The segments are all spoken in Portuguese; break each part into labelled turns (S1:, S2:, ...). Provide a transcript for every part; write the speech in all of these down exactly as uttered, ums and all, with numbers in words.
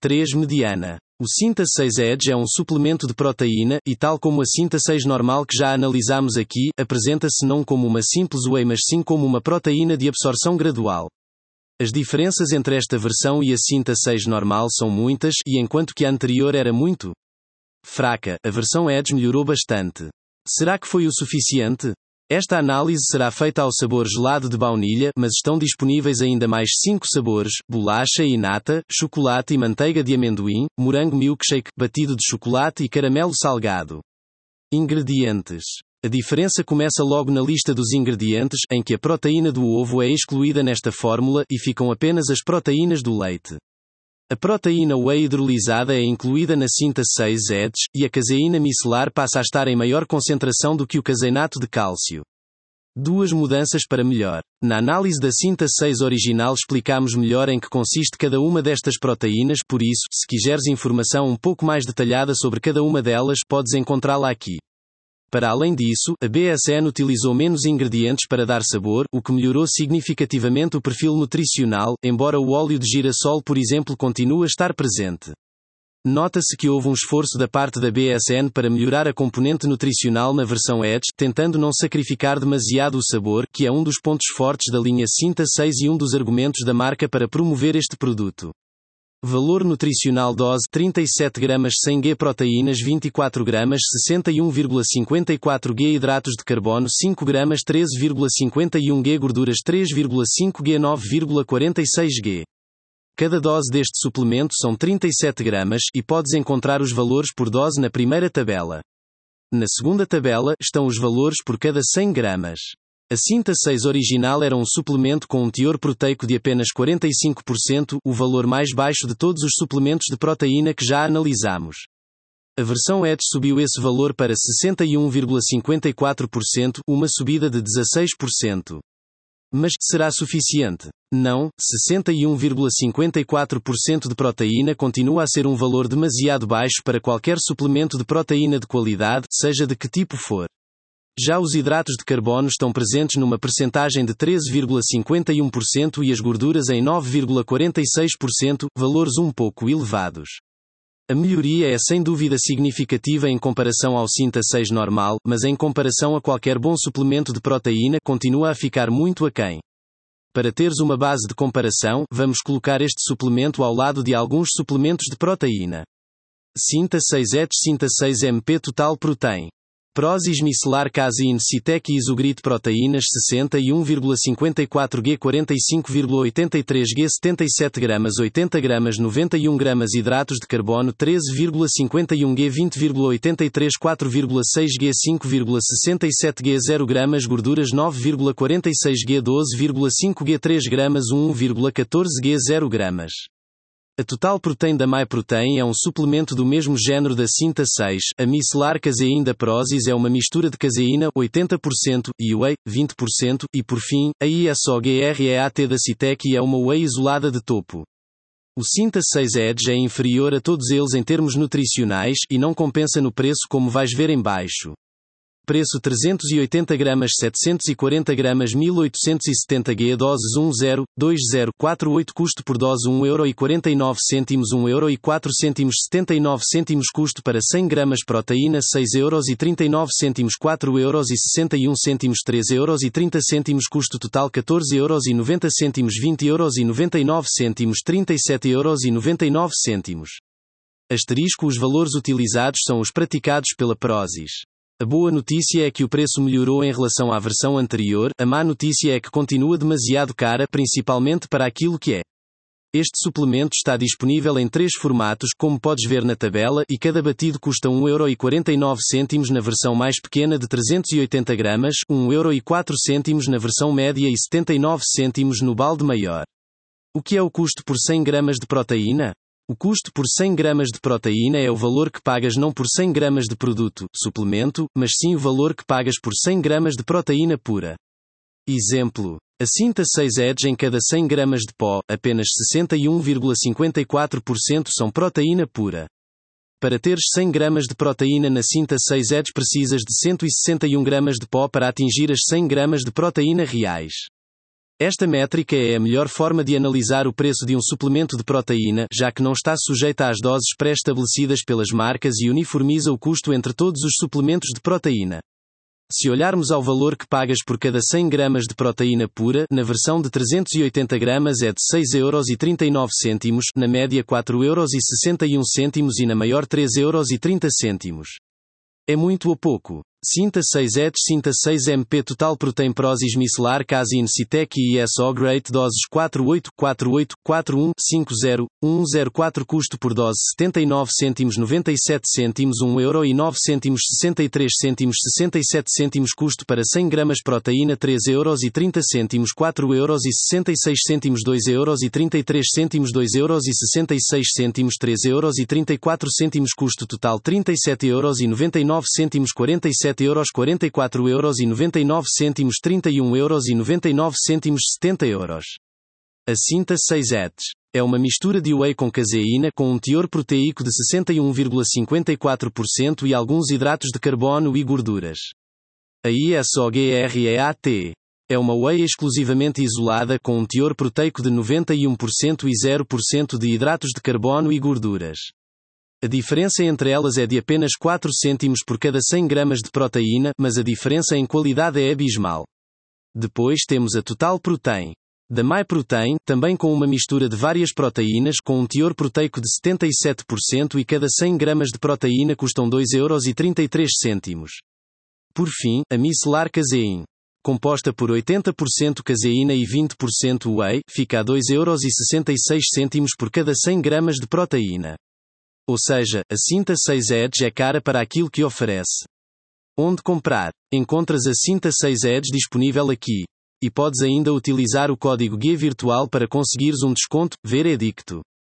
S1: três mediana. O Cinta seis Edge é um suplemento de proteína, e tal como a Cinta seis normal que já analisamos aqui, apresenta-se não como uma simples whey mas sim como uma proteína de absorção gradual. As diferenças entre esta versão e a Cinta seis normal são muitas, e enquanto que a anterior era muito fraca, a versão Edge melhorou bastante. Será que foi o suficiente? Esta análise será feita ao sabor gelado de baunilha, mas estão disponíveis ainda mais cinco sabores: bolacha e nata, chocolate e manteiga de amendoim, morango milkshake, batido de chocolate e caramelo salgado. Ingredientes. A diferença começa logo na lista dos ingredientes, em que a proteína do ovo é excluída nesta fórmula e ficam apenas as proteínas do leite. A proteína whey hidrolisada é incluída na Cinta seis Edge, e a caseína micelar passa a estar em maior concentração do que o caseinato de cálcio. Duas mudanças para melhor. Na análise da Cinta seis original explicamos melhor em que consiste cada uma destas proteínas, por isso, se quiseres informação um pouco mais detalhada sobre cada uma delas, podes encontrá-la aqui. Para além disso, a B S N utilizou menos ingredientes para dar sabor, o que melhorou significativamente o perfil nutricional, embora o óleo de girassol, por exemplo, continue a estar presente. Nota-se que houve um esforço da parte da B S N para melhorar a componente nutricional na versão Edge, tentando não sacrificar demasiado o sabor, que é um dos pontos fortes da linha Cinta seis e um dos argumentos da marca para promover este produto. Valor nutricional: dose trinta e sete gramas cem gramas proteínas vinte e quatro gramas sessenta e um vírgula cinquenta e quatro gramas hidratos de carbono cinco gramas treze vírgula cinquenta e um gramas gorduras três vírgula cinco gramas nove vírgula quarenta e seis gramas. Cada dose deste suplemento são trinta e sete gramas, e podes encontrar os valores por dose na primeira tabela. Na segunda tabela, estão os valores por cada cem gramas. A Cinta seis original era um suplemento com um teor proteico de apenas quarenta e cinco por cento, o valor mais baixo de todos os suplementos de proteína que já analisamos. A versão Edge subiu esse valor para sessenta e um vírgula cinquenta e quatro por cento, uma subida de dezasseis por cento. Mas, será suficiente? Não, sessenta e um vírgula cinquenta e quatro por cento de proteína continua a ser um valor demasiado baixo para qualquer suplemento de proteína de qualidade, seja de que tipo for. Já os hidratos de carbono estão presentes numa percentagem de treze vírgula cinquenta e um por cento e as gorduras em nove vírgula quarenta e seis por cento, valores um pouco elevados. A melhoria é sem dúvida significativa em comparação ao Cinta seis normal, mas em comparação a qualquer bom suplemento de proteína, continua a ficar muito aquém. Para teres uma base de comparação, vamos colocar este suplemento ao lado de alguns suplementos de proteína. Cinta seis Edge Cinta seis M P Total Protein. Prozis micelar casein Citec e isogrit proteínas sessenta e um vírgula cinquenta e quatro gramas quarenta e cinco vírgula oitenta e três gramas setenta e sete gramas oitenta gramas noventa e um gramas hidratos de carbono treze vírgula cinquenta e um gramas vinte vírgula oitenta e três quatro vírgula seis gramas cinco vírgula sessenta e sete gramas zero gramas gorduras nove vírgula quarenta e seis gramas doze vírgula cinco gramas três gramas um vírgula catorze gramas zero gramas. A Total Protein da MyProtein é um suplemento do mesmo género da Cinta seis, a micelar casein da Prozis é uma mistura de caseína, oitenta por cento, e whey, vinte por cento, e por fim, a isogreat da Citec é uma whey isolada de topo. O Cinta seis Edge é inferior a todos eles em termos nutricionais, e não compensa no preço como vais ver em baixo. Preço trezentos e oitenta gramas setecentos e quarenta gramas mil oitocentos e setenta gramas doses um zero dois zero quatro oito custo por dose um euro e quarenta e nove cêntimos um euro e quatro cêntimos setenta e nove cêntimos custo para cem gramas proteína seis euros e trinta e nove cêntimos quatro euros e sessenta e um cêntimos três euros e trinta cêntimos custo total catorze euros e noventa cêntimos vinte euros e noventa e nove cêntimos trinta e sete euros e noventa e nove cêntimos. Asterisco os valores utilizados são os praticados pela Prozis. A boa notícia é que o preço melhorou em relação à versão anterior, a má notícia é que continua demasiado cara, principalmente para aquilo que é. Este suplemento está disponível em três formatos, como podes ver na tabela, e cada batido custa um euro e quarenta e nove cêntimos na versão mais pequena de trezentos e oitenta gramas, um euro e quatro cêntimos na versão média e setenta e nove cêntimos no balde maior. O que é o custo por cem gramas de proteína? O custo por cem gramas de proteína é o valor que pagas não por cem gramas de produto, suplemento, mas sim o valor que pagas por cem gramas de proteína pura. Exemplo. A Cinta seis Edge em cada cem gramas de pó, apenas sessenta e um vírgula cinquenta e quatro por cento são proteína pura. Para teres cem gramas de proteína na Cinta seis Edge precisas de cento e sessenta e um gramas de pó para atingir as cem gramas de proteína reais. Esta métrica é a melhor forma de analisar o preço de um suplemento de proteína, já que não está sujeita às doses pré-estabelecidas pelas marcas e uniformiza o custo entre todos os suplementos de proteína. Se olharmos ao valor que pagas por cada cem gramas de proteína pura, na versão de trezentos e oitenta gramas é de seis euros e trinta e nove cêntimos, na média quatro euros e sessenta e um cêntimos e na maior três euros e trinta cêntimos. É muito ou pouco? Cinta seis Edge Cinta seis M P Total Protein Prozis Micelar Casein Citec I S O Great Doses quatro oito quatro oito quatro um cinco zero um zero quatro Custo por dose setenta e nove cêntimos noventa e sete cêntimos um euro e nove cêntimos sessenta e três cêntimos sessenta e sete cêntimos Custo para cem gramas proteína três euros e trinta cêntimos quatro euros e sessenta e seis cêntimos dois euros e trinta e três cêntimos dois euros e sessenta e seis cêntimos três euros e trinta e quatro cêntimos Custo total trinta e sete euros e noventa e nove cêntimos quarenta e sete euros quarenta e quatro euros e noventa e nove cêntimos trinta e um euros e noventa e nove cêntimos setenta euros. A Cinta seis Edge é uma mistura de whey com caseína com um teor proteico de sessenta e um vírgula cinquenta e quatro por cento e alguns hidratos de carbono e gorduras. A I S O GREAT é uma whey exclusivamente isolada com um teor proteico de noventa e um por cento e zero por cento de hidratos de carbono e gorduras. A diferença entre elas é de apenas quatro cêntimos por cada cem gramas de proteína, mas a diferença em qualidade é abismal. Depois temos a Total Protein da MyProtein, também com uma mistura de várias proteínas com um teor proteico de setenta e sete por cento e cada cem gramas de proteína custam dois euros e trinta e três cêntimos. Por fim, a Micelar Casein, composta por oitenta por cento caseína e vinte por cento whey, fica a dois euros e sessenta e seis cêntimos por cada cem gramas de proteína. Ou seja, a Cinta seis Edge é cara para aquilo que oferece. Onde comprar? Encontras a Cinta seis Edge disponível aqui. E podes ainda utilizar o código G U I virtual para conseguires um desconto, veredicto.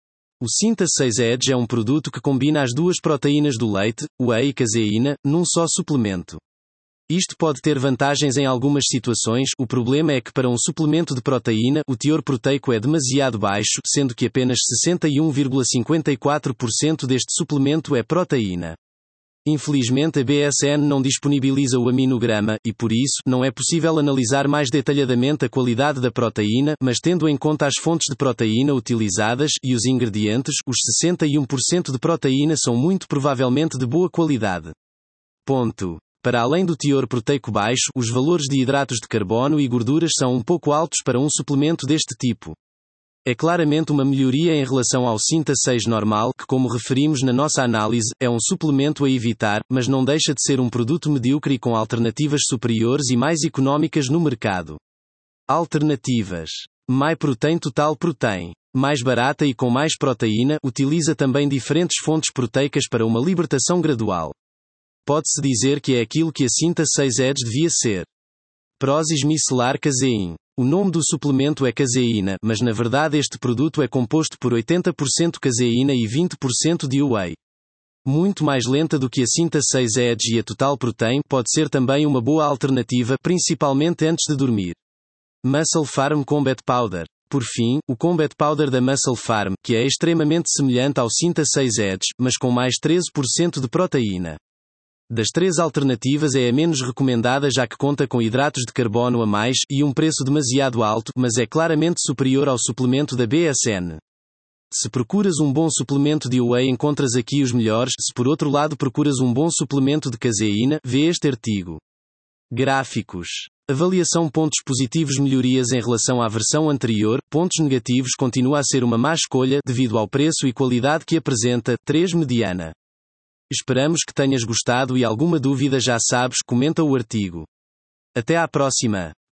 S1: O Cinta seis Edge é um produto que combina as duas proteínas do leite, whey e caseína, num só suplemento. Isto pode ter vantagens em algumas situações, o problema é que para um suplemento de proteína, o teor proteico é demasiado baixo, sendo que apenas sessenta e um vírgula cinquenta e quatro por cento deste suplemento é proteína. Infelizmente a B S N não disponibiliza o aminograma, e por isso, não é possível analisar mais detalhadamente a qualidade da proteína, mas tendo em conta as fontes de proteína utilizadas, e os ingredientes, os sessenta e um por cento de proteína são muito provavelmente de boa qualidade. Ponto. Para além do teor proteico baixo, os valores de hidratos de carbono e gorduras são um pouco altos para um suplemento deste tipo. É claramente uma melhoria em relação ao Cinta seis normal, que, como referimos na nossa análise, é um suplemento a evitar, mas não deixa de ser um produto medíocre e com alternativas superiores e mais económicas no mercado. Alternativas. MyProtein Total Protein. Mais barata e com mais proteína, utiliza também diferentes fontes proteicas para uma libertação gradual. Pode-se dizer que é aquilo que a Cinta seis Edge devia ser. Prozis Micelar Casein. O nome do suplemento é caseína, mas na verdade este produto é composto por oitenta por cento caseína e vinte por cento de whey. Muito mais lenta do que a Cinta seis Edge e a Total Protein, pode ser também uma boa alternativa, principalmente antes de dormir. Muscle Farm Combat Powder. Por fim, o Combat Powder da Muscle Farm, que é extremamente semelhante ao Cinta seis Edge, mas com mais treze por cento de proteína. Das três alternativas é a menos recomendada já que conta com hidratos de carbono a mais, e um preço demasiado alto, mas é claramente superior ao suplemento da B S N. Se procuras um bom suplemento de whey encontras aqui os melhores, se por outro lado procuras um bom suplemento de caseína, vê este artigo. Gráficos. Avaliação pontos positivos melhorias em relação à versão anterior, pontos negativos continua a ser uma má escolha, devido ao preço e qualidade que apresenta, três mediana. Esperamos que tenhas gostado e alguma dúvida já sabes, comenta o artigo. Até à próxima.